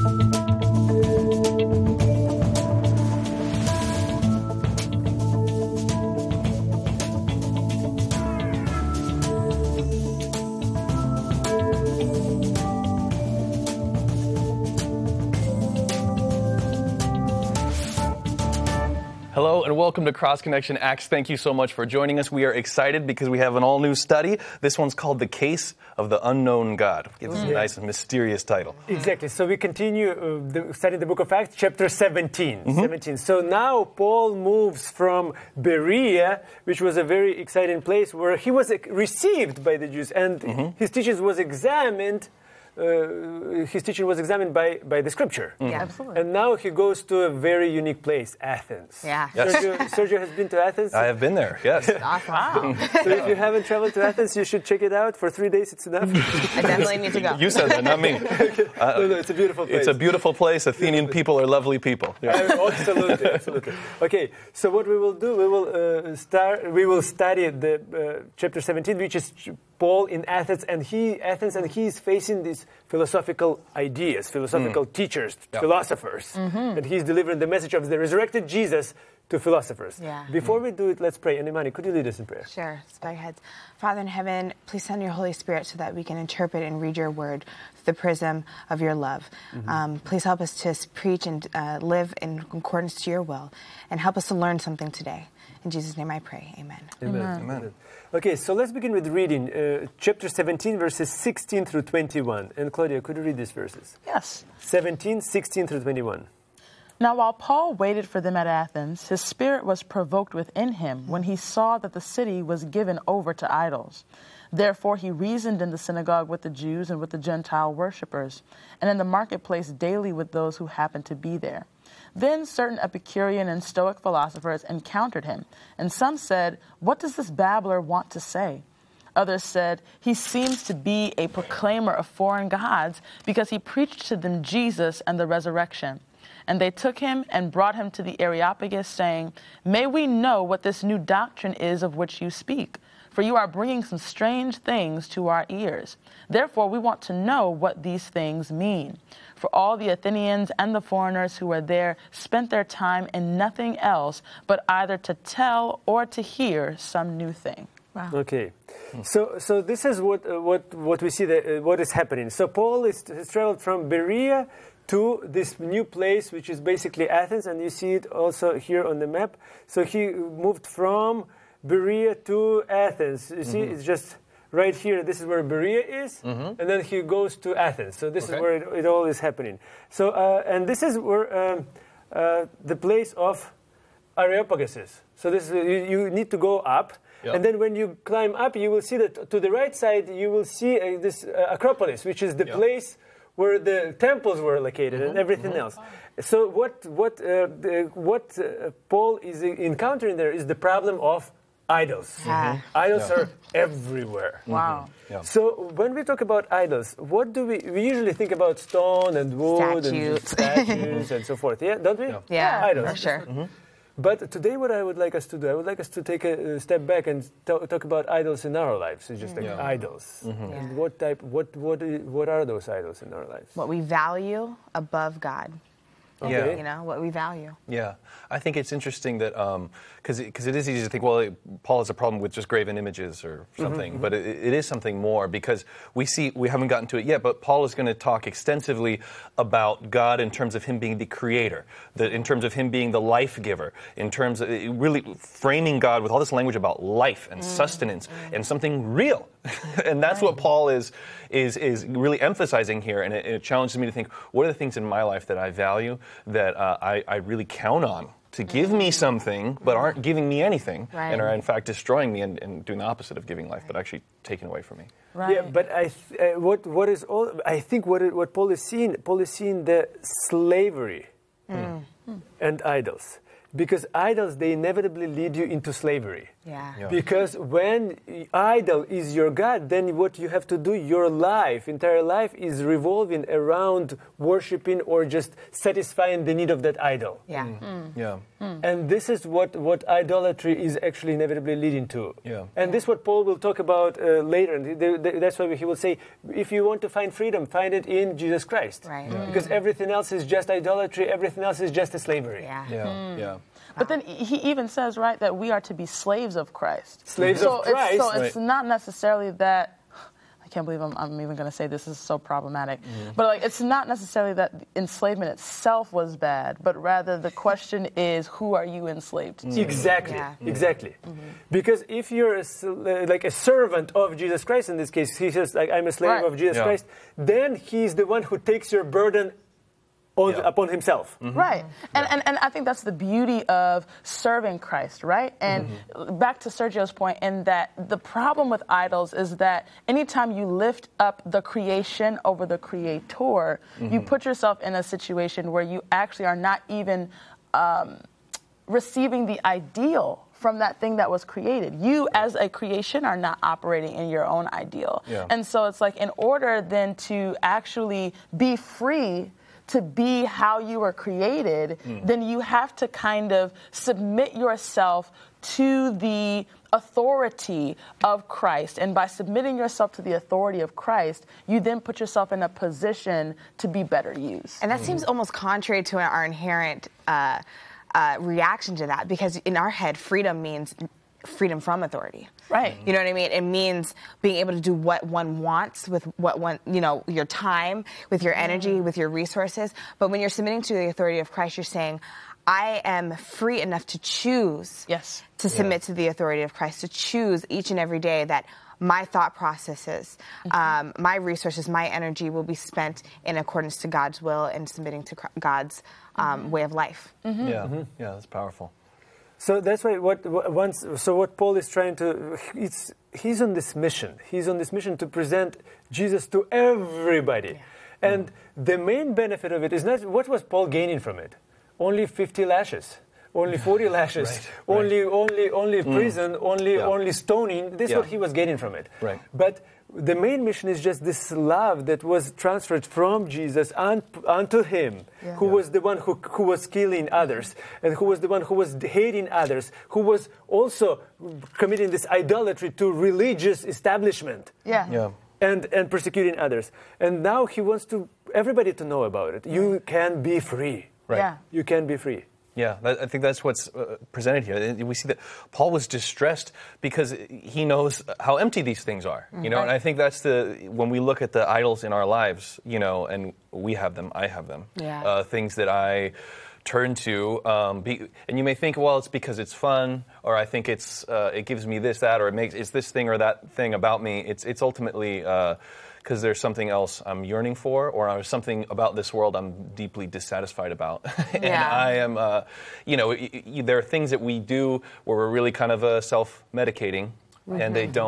Hello and welcome to Cross Connection Acts. Thank you so much for joining us. We are excited because we have an all-new study. This one's called The Case of the Unknown God. It gives us a nice and mysterious title. Exactly. So we continue studying the book of Acts, chapter 17. So now Paul moves from Berea, which was a very exciting place where he was received by the Jews, and his teachings was examined. His teaching was examined by the Scripture. Yeah, absolutely. And now he goes to a very unique place, Athens. Yeah. Yes. Sergio has been to Athens. I have been there, yes. Awesome. Wow. So if you haven't traveled to Athens, you should check it out. For 3 days, it's enough. I definitely need to go. You said that, not me. No, it's a beautiful place. It's a beautiful place. Athenian people are lovely people. Absolutely. Okay, so what we will do, we will study the chapter 17, which is Paul in Athens, and he is facing these philosophical ideas, philosophical teachers, philosophers, and he's delivering the message of the resurrected Jesus to philosophers. Yeah. Before we do it, let's pray. And Imani, could you lead us in prayer? Sure. Let's bow your heads. Father in heaven, please send your Holy Spirit so that we can interpret and read your word through the prism of your love. Please help us to preach and live in accordance to your will, and help us to learn something today. In Jesus' name I pray. Amen. Amen. Okay, so let's begin with reading chapter 17, verses 16 through 21. And Claudia, could you read these verses? Yes. 17, 16 through 21. Now while Paul waited for them at Athens, his spirit was provoked within him when he saw that the city was given over to idols. Therefore he reasoned in the synagogue with the Jews and with the Gentile worshippers, and in the marketplace daily with those who happened to be there. Then certain Epicurean and Stoic philosophers encountered him, and some said, "What does this babbler want to say?" Others said, "He seems to be a proclaimer of foreign gods because he preached to them Jesus and the resurrection." And they took him and brought him to the Areopagus, saying, "May we know what this new doctrine is of which you speak? For you are bringing some strange things to our ears. Therefore we want to know what these things mean." For all the Athenians and the foreigners who were there spent their time in nothing else but either to tell or to hear some new thing. Wow. Okay, so this is what we see what is happening. So Paul has traveled from Berea to this new place, which is basically Athens, and you see it also here on the map. So he moved from Berea to Athens. You see, it's just right here. This is where Berea is, and then he goes to Athens. So this is where it all is happening. So and this is where the place of Areopagus is. So this is, you need to go up. Yep. And then when you climb up, you will see that to the right side, you will see this Acropolis, which is the place where the temples were located and everything else. So what Paul is encountering there is the problem of idols. Idols are everywhere. Wow. Yeah. So when we talk about idols, what do we usually think about? Stone and wood and statues and so forth. Yeah, don't we? Yeah, idols. for sure. But today what I would like us to do, I would like us to take a step back and talk about idols in our lives. It's just like idols. And what are those idols in our lives? What we value above God. Yeah. You know, what we value. Yeah, I think it's interesting that because it is easy to think, well, Paul has a problem with just graven images or something, but it is something more, because we haven't gotten to it yet, but Paul is going to talk extensively about God in terms of him being the creator, in terms of him being the life giver, in terms of really framing God with all this language about life and sustenance and something real. And that's what Paul is really emphasizing here, and it challenges me to think, what are the things in my life that I value, that I really count on to give me something, but aren't giving me anything, and are in fact destroying me and doing the opposite of giving life, but actually taking away from me. Right. Yeah, but I think what Paul is seeing the slavery and idols. Because idols, they inevitably lead you into slavery. Yeah. Because when idol is your God, then what you have to do, your life, entire life, is revolving around worshiping or just satisfying the need of that idol. Yeah. Yeah. And this is what idolatry is actually inevitably leading to. Yeah. And this is what Paul will talk about later. And that's why he will say, if you want to find freedom, find it in Jesus Christ. Right. Because everything else is just idolatry, everything else is just a slavery. Yeah. Yeah. Yeah. But then he even says, right, that we are to be slaves of Christ. Slaves of Christ. It's not necessarily that, I can't believe I'm even going to say this is so problematic, but like it's not necessarily that enslavement itself was bad, but rather the question is, who are you enslaved to? Exactly, Yeah. exactly. Because if you're like a servant of Jesus Christ, in this case, he says, like, I'm a slave Right. of Jesus Yeah. Christ, then he's the one who takes your burden upon himself. Right. And I think that's the beauty of serving Christ, right? And back to Sergio's point, in that the problem with idols is that anytime you lift up the creation over the creator, you put yourself in a situation where you actually are not even receiving the ideal from that thing that was created. You as a creation are not operating in your own ideal. Yeah. And so it's like, in order then to actually be free to be how you were created, then you have to kind of submit yourself to the authority of Christ. And by submitting yourself to the authority of Christ, you then put yourself in a position to be better used. And that seems almost contrary to our inherent reaction to that, because in our head, freedom means freedom from authority. Right. You know what I mean? It means being able to do what one wants with what one, your time, with your energy, with your resources. But when you're submitting to the authority of Christ, you're saying, I am free enough to choose Yes. to submit to the authority of Christ, to choose each and every day that my thought processes, my resources, my energy will be spent in accordance to God's will and submitting to God's way of life. Yeah. Yeah. That's powerful. So that's why what Paul is trying to, he's on this mission. He's on this mission to present Jesus to everybody. Yeah. And the main benefit of it is not, what was Paul gaining from it? Only 50 lashes. Only 40 lashes, only prison, only stoning. This is what he was getting from it. Right. But the main mission is just this love that was transferred from Jesus unto him, who was the one who was killing others, and who was the one who was hating others, who was also committing this idolatry to religious establishment. Yeah. And persecuting others. And now he wants everybody to know about it. You can be free. Right. Yeah. You can be free. Yeah, I think that's what's presented here. We see that Paul was distressed because he knows how empty these things are, and I think that's when we look at the idols in our lives, and we have them, I have them, things that I turn to, and you may think, well, it's because it's fun, or I think it gives me this, that, or it's this thing or that thing about me. It's ultimately because there's something else I'm yearning for, or there's something about this world I'm deeply dissatisfied about. And I am, there are things that we do where we're really kind of self-medicating. And they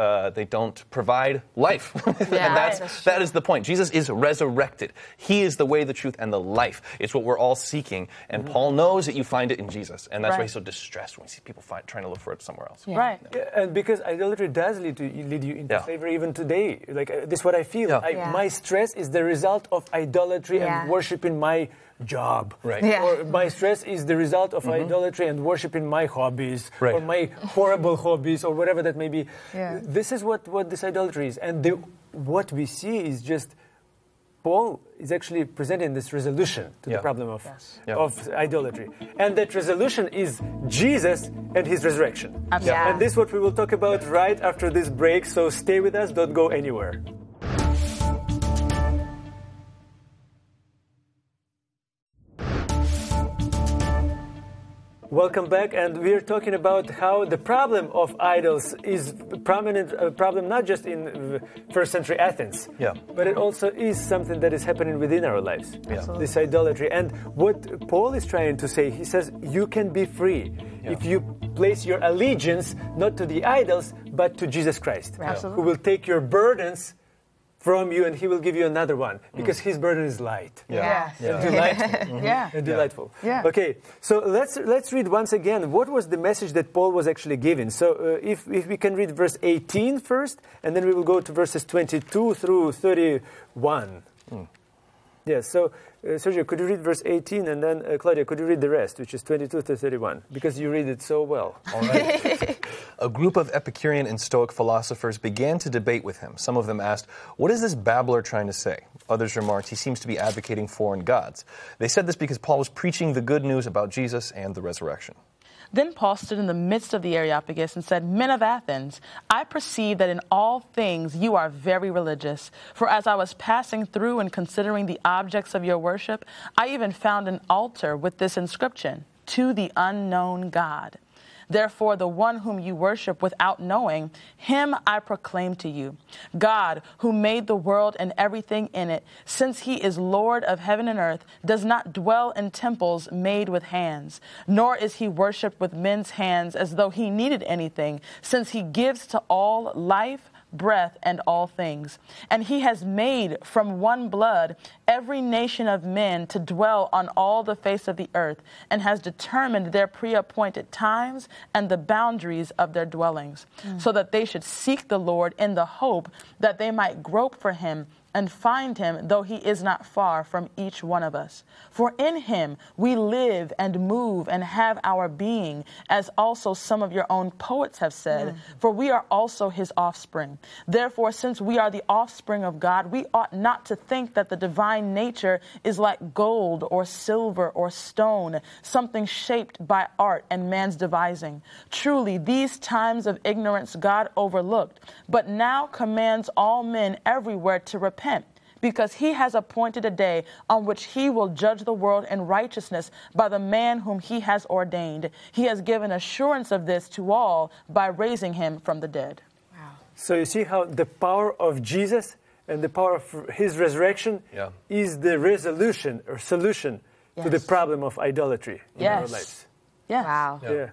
don't provide life. And that is the point. Jesus is resurrected. He is the way, the truth, and the life. It's what we're all seeking. And Paul knows that you find it in Jesus. And that's why he's so distressed when he sees people trying to look for it somewhere else. Yeah. Right. Yeah, and because idolatry does lead you into slavery even today. Like this is what I feel. My stress is the result of idolatry and worshiping my job. Right. Yeah. Or my stress is the result of idolatry and worshiping my hobbies or my horrible hobbies or whatever that may be. Yeah. This is what this idolatry is. And what we see is just Paul is actually presenting this resolution to the problem of idolatry. And that resolution is Jesus and his resurrection. Yeah. And this is what we will talk about right after this break. So stay with us, don't go anywhere. Welcome back, and we are talking about how the problem of idols is a prominent problem not just in first century Athens, but it also is something that is happening within our lives, this idolatry. And what Paul is trying to say, he says, you can be free if you place your allegiance not to the idols, but to Jesus Christ, who will take your burdens from you, and he will give you another one, because his burden is light. Yeah. And delightful. Yeah. And delightful. Yeah. Okay, so let's read once again what was the message that Paul was actually giving. So if we can read verse 18 first, and then we will go to verses 22 through 31. Yeah, so Sergio, could you read verse 18, and then Claudia, could you read the rest, which is 22 to 31, because you read it so well. All right. A group of Epicurean and Stoic philosophers began to debate with him. Some of them asked, "What is this babbler trying to say?" Others remarked, "He seems to be advocating foreign gods." They said this because Paul was preaching the good news about Jesus and the resurrection. Then Paul stood in the midst of the Areopagus and said, "Men of Athens, I perceive that in all things you are very religious. For as I was passing through and considering the objects of your worship, I even found an altar with this inscription, 'To the unknown God.' Therefore, the one whom you worship without knowing, him I proclaim to you. God, who made the world and everything in it, since he is Lord of heaven and earth, does not dwell in temples made with hands, nor is he worshipped with men's hands as though he needed anything, since he gives to all life, breath, and all things. And he has made from one blood every nation of men to dwell on all the face of the earth, and has determined their pre-appointed times and the boundaries of their dwellings, so that they should seek the Lord in the hope that they might grope for him and find him, though he is not far from each one of us. For in him we live and move and have our being, as also some of your own poets have said, for we are also his offspring. Therefore, since we are the offspring of God, we ought not to think that the divine nature is like gold or silver or stone, something shaped by art and man's devising. Truly, these times of ignorance God overlooked, but now commands all men everywhere to repent, because he has appointed a day on which he will judge the world in righteousness by the man whom he has ordained. He has given assurance of this to all by raising him from the dead." Wow. So you see how the power of Jesus and the power of his resurrection is the resolution or solution to the problem of idolatry in our lives. Yes. Wow. Yeah.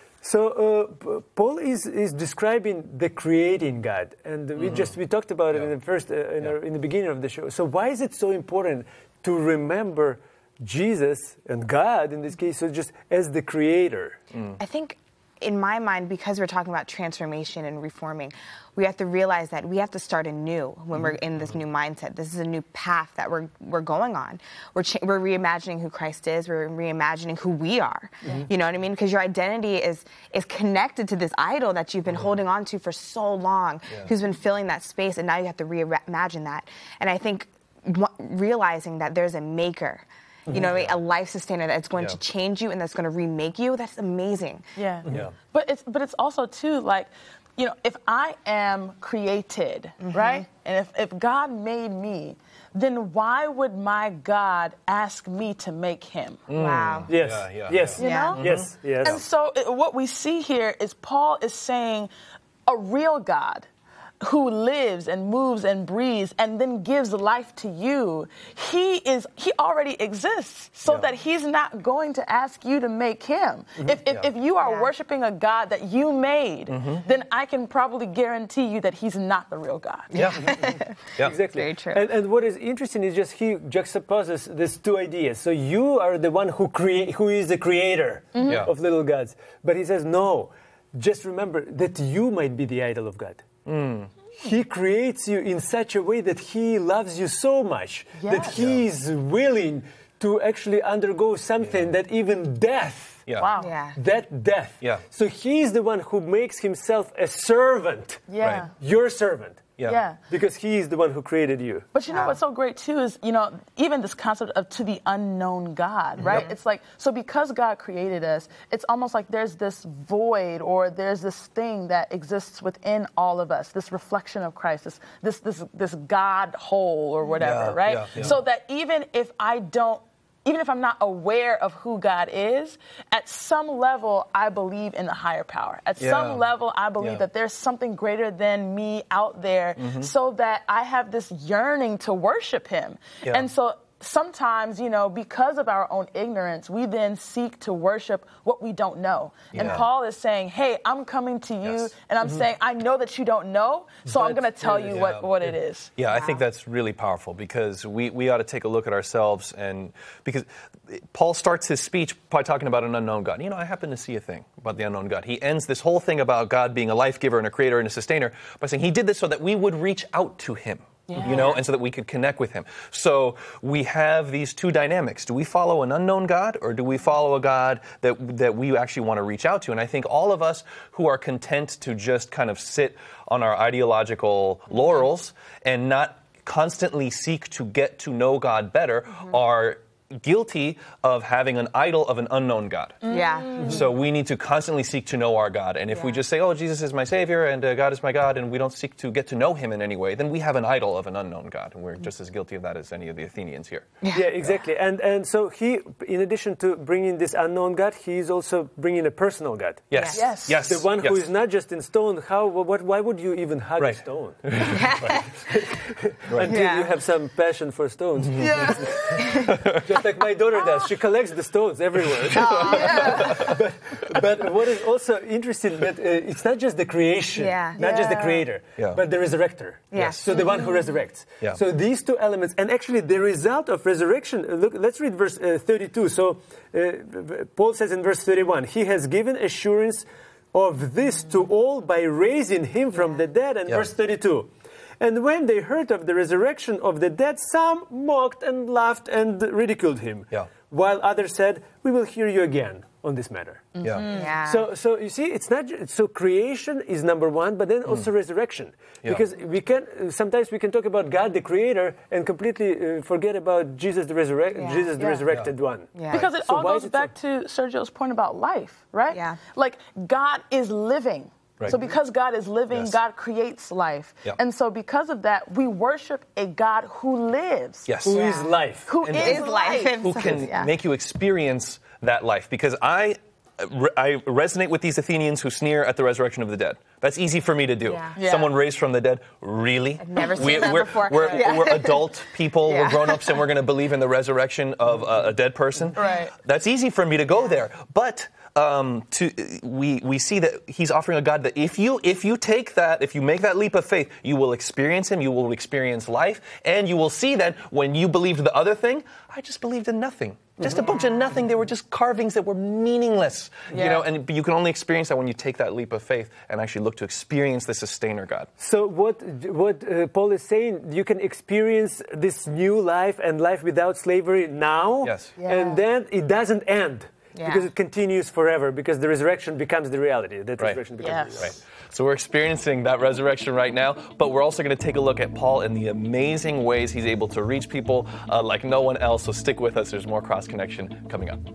So Paul is describing the creating God, and we talked about it in the first in the beginning of the show. So why is it so important to remember Jesus and God in this case, so just as the creator? I think in my mind, because we're talking about transformation and reforming, we have to realize that we have to start anew when we're in this new mindset. This is a new path that we're going on. We're reimagining who Christ is. We're reimagining who we are. You know what I mean? Because your identity is connected to this idol that you've been holding on to for so long, who's been filling that space, and now you have to reimagine that. And I think realizing that there's a maker, you know, a life sustainer that's going to change you and that's going to remake you, that's amazing. Yeah. But it's also too, like, you know, if I am created, right? And if God made me, then why would my God ask me to make him? Wow. Yes. Yes. You know? Yes. Yes. And so what we see here is Paul is saying a real God who lives and moves and breathes and then gives life to you, he already exists, so that he's not going to ask you to make him. If you are worshiping a God that you made, then I can probably guarantee you that he's not the real God. Exactly. Very true. And what is interesting is just he juxtaposes these two ideas. So you are the one who is the creator of little gods. But he says, no, just remember that you might be the idol of God. He creates you in such a way that he loves you so much that he is willing to actually undergo something that even death. Wow. Yeah. That death. So he is the one who makes himself a servant. Your servant. Because he is the one who created you. But you know what's so great too is, you know, even this concept of to the unknown God, right? It's like, so because God created us, it's almost like there's this void or there's this thing that exists within all of us, this reflection of Christ, this God hole or whatever, right? So that even if I'm not aware of who God is, at some level, I believe in the higher power. At some level, I believe that there's something greater than me out there, so that I have this yearning to worship him. And so sometimes, because of our own ignorance, we then seek to worship what we don't know. Yeah. And Paul is saying, hey, I'm coming to you, Yes. and I'm saying, I know that you don't know, so I'm going to tell you what it is. Yeah, I think that's really powerful because we ought to take a look at ourselves, and because Paul starts his speech by talking about an unknown God. I happen to see a thing about the unknown God. He ends this whole thing about God being a life giver and a creator and a sustainer by saying he did this so that we would reach out to him. And so that we could connect with him. So we have these two dynamics. Do we follow an unknown God, or do we follow a God that we actually want to reach out to? And I think all of us who are content to just kind of sit on our ideological laurels and not constantly seek to get to know God better are guilty of having an idol of an unknown God. Yeah. So we need to constantly seek to know our God. And if we just say, oh, Jesus is my Savior and God is my God, and we don't seek to get to know him in any way, then we have an idol of an unknown God. And we're just as guilty of that as any of the Athenians here. Yeah, exactly. And so he, in addition to bringing this unknown God, he's also bringing a personal God. Yes. Yes. Yes. The one who is not just in stone. Why would you even hug a stone? Until you have some passion for stones. Just like my daughter does. She collects the stones everywhere. But what is also interesting that it's not just the creation, not just the creator, but the resurrector. Yes. So the one who resurrects. Yeah. So these two elements, and actually the result of resurrection, look, let's read verse 32. So Paul says in verse 31, he has given assurance of this to all by raising him from the dead. And verse 32. And when they heard of the resurrection of the dead, some mocked and laughed and ridiculed him. While others said, we will hear you again on this matter. So you see, it's not so creation is number one, but then also resurrection, because sometimes we can talk about God the Creator and completely forget about Jesus the resurrected one. Because it all goes back to Sergio's point about life, right? Yeah. Like God is living. Right. So because God is living, God creates life. Yep. And so because of that, we worship a God who lives. Yes. Who is life. Who is life. Who can make you experience that life. Because I resonate with these Athenians who sneer at the resurrection of the dead. That's easy for me to do. Someone raised from the dead, really? I've never seen that before. We're adult people, we're grown-ups, and we're going to believe in the resurrection of a dead person. Right. That's easy for me to go there. But we see that he's offering a God that if you take that, if you make that leap of faith, you will experience him, you will experience life, and you will see that when you believed the other thing, I just believed in nothing. Just a bunch of nothing. They were just carvings that were meaningless. And you can only experience that when you take that leap of faith and actually look to experience the sustainer God. So what Paul is saying, you can experience this new life and life without slavery now, and then it doesn't end. Because it continues forever, because the resurrection becomes the reality. That resurrection becomes the reality. Right. So we're experiencing that resurrection right now, but we're also going to take a look at Paul and the amazing ways he's able to reach people like no one else. So stick with us. There's more Cross Connection coming up.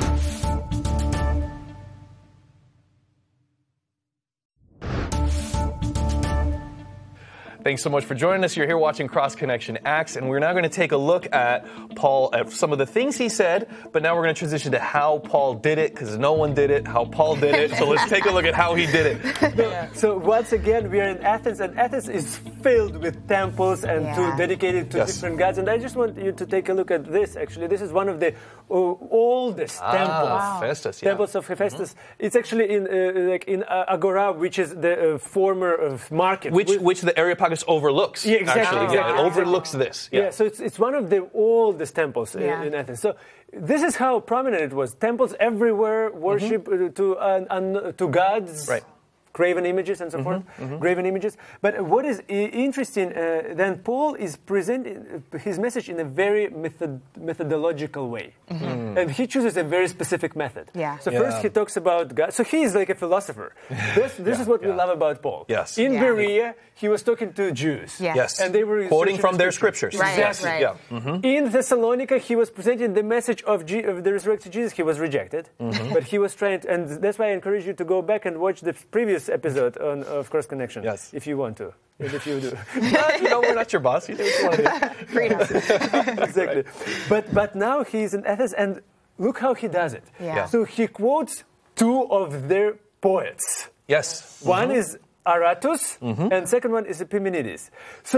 Thanks so much for joining us. You're here watching Cross Connection Acts, and we're now going to take a look at Paul, at some of the things he said, but now we're going to transition to how Paul did it, because no one did it, how Paul did it. So let's take a look at how he did it. So once again, we are in Athens, and Athens is filled with temples and dedicated to different gods. And I just want you to take a look at this, actually. This is one of the oldest temples. Temples of Hephaestus. It's actually in Agora, which is the former market. Which the Areopagus overlooks. Yeah, exactly. Actually. Yeah, it overlooks this. So it's one of the oldest temples in Athens. So this is how prominent it was. Temples everywhere, worship to gods. Right. Graven images and so forth, graven images. But what is interesting, then Paul is presenting his message in a very methodological way. And he chooses a very specific method. So first he talks about God. So he is like a philosopher. This is what we love about Paul. Yes. In Berea, he was talking to Jews. Yes. And they were quoting from their scriptures. Exactly. In Thessalonica, he was presenting the message of the resurrected Jesus. He was rejected. But he was trying to, and that's why I encourage you to go back and watch the previous episode of Cross Connection, if you want to, and if you do. We're not your boss. You do what you want to do. Freedom. Exactly. But now he's in Athens, and look how he does it. So he quotes two of their poets. Yes. One is Aratus, and second one is Epimenides. So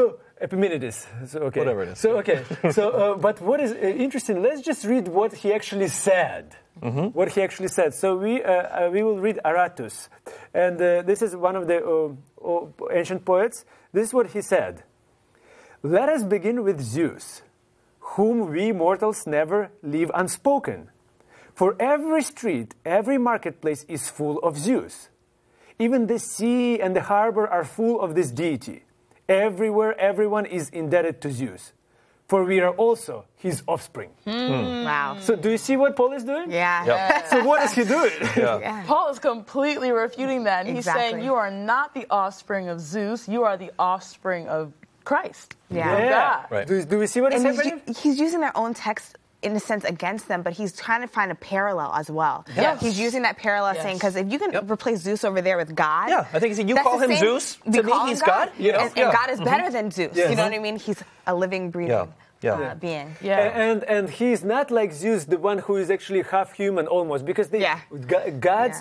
Epimenides. So, okay. Whatever it is. So, okay. So, but what is interesting, let's just read what he actually said. What he actually said. So we will read Aratus. And this is one of the ancient poets. This is what he said. Let us begin with Zeus, whom we mortals never leave unspoken. For every street, every marketplace is full of Zeus. Even the sea and the harbor are full of this deity. Everywhere, everyone is indebted to Zeus. For we are also his offspring. Wow. So do you see what Paul is doing? Yeah. Yep. So what is he doing? Yeah. Paul is completely refuting that. And he's saying, Exactly. you are not the offspring of Zeus, you are the offspring of Christ. Yeah. Of God. Right. Do we see what is And happening? he's using their own text in a sense against them, but he's trying to find a parallel as well. Yes. He's using that parallel, Yes. saying, because if you can replace Zeus over there with God, Yeah, I think you that's call the him same- Zeus. we To me, call him he's God. You know? and God is better than Zeus. Yes. You know what I mean? He's a living, breathing being. Yeah. And he's not like Zeus, the one who is actually half human almost, because gods,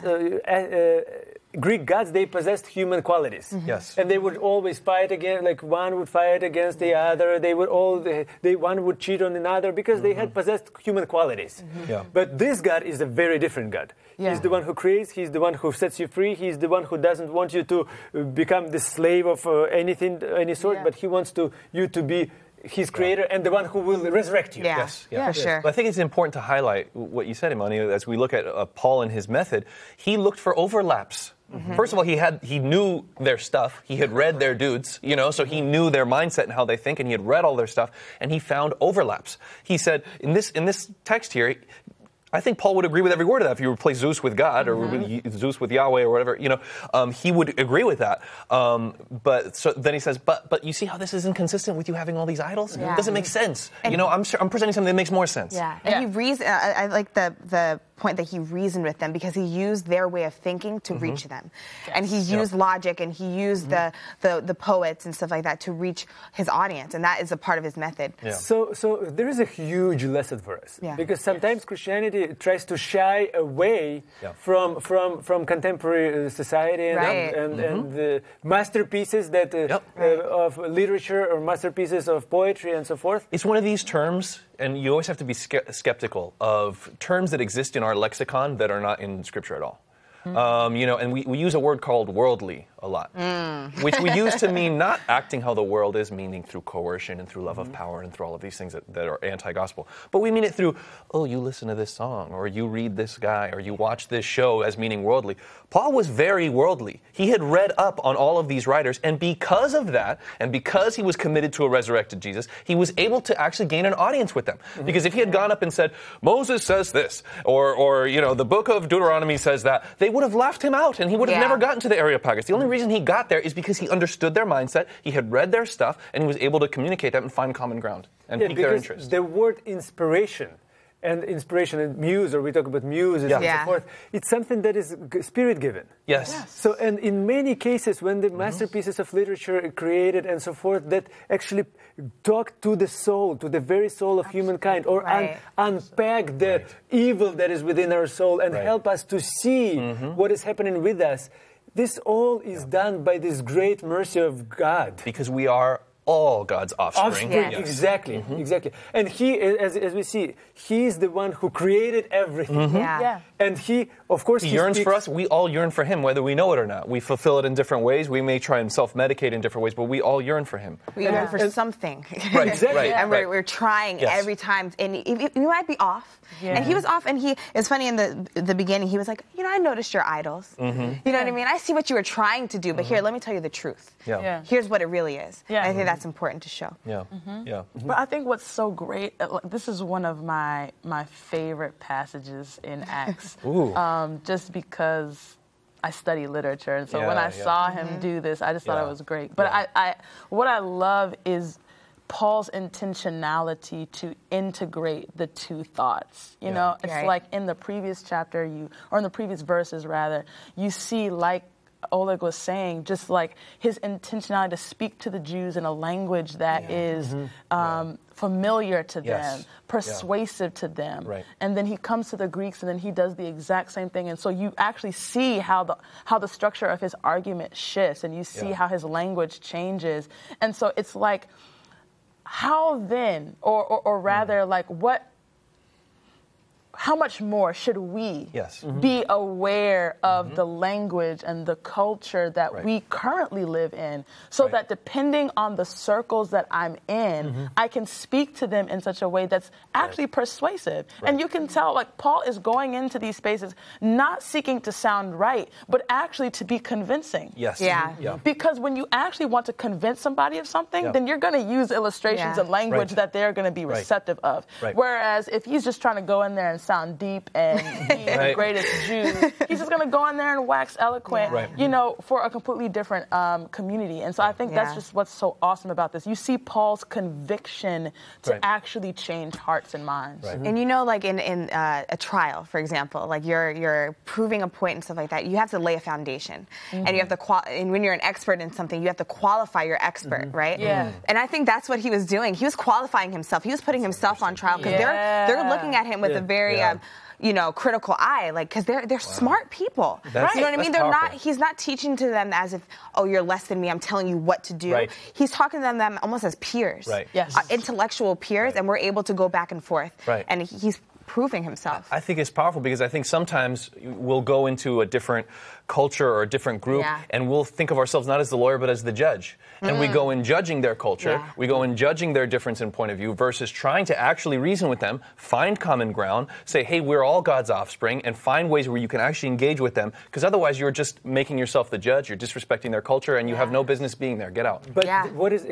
Greek gods, they possessed human qualities. Yes. And they would always fight against, like one would fight against the other. They would one would cheat on another because they had possessed human qualities. Yeah. But this God is a very different God. Yeah. He's the one who creates. He's the one who sets you free. He's the one who doesn't want you to become the slave of any sort, Yeah. but he wants you to be his creator and the one who will resurrect you. Yeah, Yes, yeah. for sure. But I think it's important to highlight what you said, Imani, as we look at Paul and his method. He looked for overlaps. First of all, he knew their stuff. He had read their dudes, so he knew their mindset and how they think, and he had read all their stuff, and he found overlaps. He said, in this text here, I think Paul would agree with every word of that. If you replace Zeus with God or Zeus with Yahweh or whatever, he would agree with that. But so then he says, but you see how this is inconsistent with you having all these idols? Yeah. It doesn't make sense. I'm presenting something that makes more sense. Yeah, and he reasoned. I like the point that he reasoned with them because he used their way of thinking to reach them, and he used logic and he used the poets and stuff like that to reach his audience, and that is a part of his method. Yeah. So there is a huge lesson for us because sometimes Christianity tries to shy away from contemporary society and the masterpieces that of literature or masterpieces of poetry and so forth. It's one of these terms, and you always have to be skeptical of terms that exist in our lexicon that are not in Scripture at all. And we use a word called worldly a lot, which we use to mean not acting how the world is, meaning through coercion and through love of power and through all of these things that are anti-gospel. But we mean it through, you listen to this song, or you read this guy, or you watch this show as meaning worldly. Paul was very worldly. He had read up on all of these writers, and because of that, and because he was committed to a resurrected Jesus, he was able to actually gain an audience with them. Because if he had gone up and said, Moses says this, or the book of Deuteronomy says that, they would have laughed him out, and he would have never gotten to the Areopagus. The only reason he got there is because he understood their mindset, he had read their stuff, and he was able to communicate that and find common ground and pique their interest. The word inspiration and muse, or we talk about muses and so forth, it's something that is spirit-given. Yes. So, and in many cases, when the masterpieces of literature are created and so forth, that actually talk to the soul, to the very soul of humankind, or unpack the evil that is within our soul and help us to see what is happening with us. This all is done by this great mercy of God. Because we are all God's offspring. Yes. Exactly. And he, as we see, he is the one who created everything. And he, of course, he yearns for us. We all yearn for him, whether we know it or not. We fulfill it in different ways. We may try and self-medicate in different ways, but we all yearn for him. We yearn for something. Right, exactly. right, And we're trying every time. And you might be off. And he was off, and it's funny in the beginning, he was like, I noticed your idols. You know what I mean? I see what you were trying to do, but here, let me tell you the truth. Here's what it really is. And I think that's important to show. But I think what's so great, this is one of my favorite passages in Acts. Just because I study literature, and so when I saw him do this, I just thought it was great. But what I love is Paul's intentionality to integrate the two thoughts. It's like in the previous chapter, or in the previous verses rather, you see, like Oleg was saying, just like his intentionality to speak to the Jews in a language that is familiar to them, persuasive to them. And then he comes to the Greeks, and then he does the exact same thing. And so you actually see how the structure of his argument shifts, and you see how his language changes. And so it's like how then, or rather, like how much more should we be aware of the language and the culture that we currently live in, so that depending on the circles that I'm in, I can speak to them in such a way that's actually persuasive. And you can tell, like, Paul is going into these spaces not seeking to sound right, but actually to be convincing. Yes. Yeah. Because when you actually want to convince somebody of something, then you're going to use illustrations and language that they're going to be receptive of. Whereas if he's just trying to go in there and sound deep and be the greatest Jew, he's just going to go in there and wax eloquent, you know, for a completely different community. And so I think that's just what's so awesome about this. You see Paul's conviction to actually change hearts and minds. And you know, like in a trial, for example, like you're proving a point and stuff like that, you have to lay a foundation. And you have to, and when you're an expert in something, you have to qualify your expert, right? And I think that's what he was doing. He was qualifying himself. He was putting himself on trial because they're looking at him with a very you know, critical eye, like, because they're smart people. You know what I mean? He's not teaching to them as if, oh, you're less than me, I'm telling you what to do. He's talking to them almost as peers, intellectual peers, and we're able to go back and forth. And he's proving himself. I think it's powerful because I think sometimes we'll go into a different culture or a different group and we'll think of ourselves not as the lawyer but as the judge. And we go in judging their culture, we go in judging their difference in point of view versus trying to actually reason with them, find common ground, say, hey, we're all God's offspring, and find ways where you can actually engage with them, because otherwise you're just making yourself the judge, you're disrespecting their culture, and you have no business being there. Get out. But what is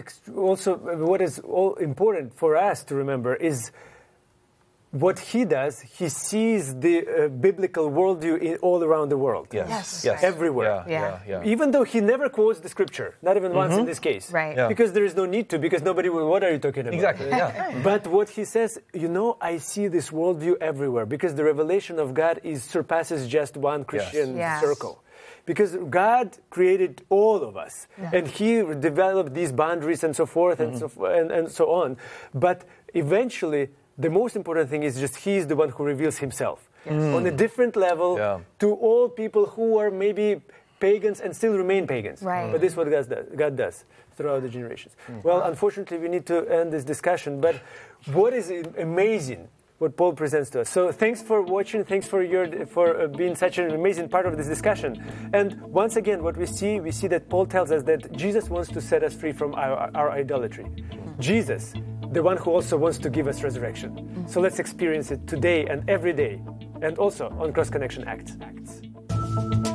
all important for us to remember is what he does, he sees the biblical worldview all around the world. Yes. Everywhere. Even though he never quotes the scripture, not even once in this case. Because there is no need to, because nobody will, what are you talking about? Exactly, But what he says, you know, I see this worldview everywhere, because the revelation of God surpasses just one Christian circle. Because God created all of us, and he developed these boundaries and so forth and so on. But eventually, the most important thing is just he's the one who reveals himself on a different level to all people who are maybe pagans and still remain pagans. But this is what God does throughout the generations. Well, unfortunately, we need to end this discussion. But what is amazing, what Paul presents to us. So thanks for watching. Thanks for being such an amazing part of this discussion. And once again, what we see that Paul tells us that Jesus wants to set us free from our idolatry. Jesus, the one who also wants to give us resurrection. So let's experience it today and every day, and also on Cross Connection Acts.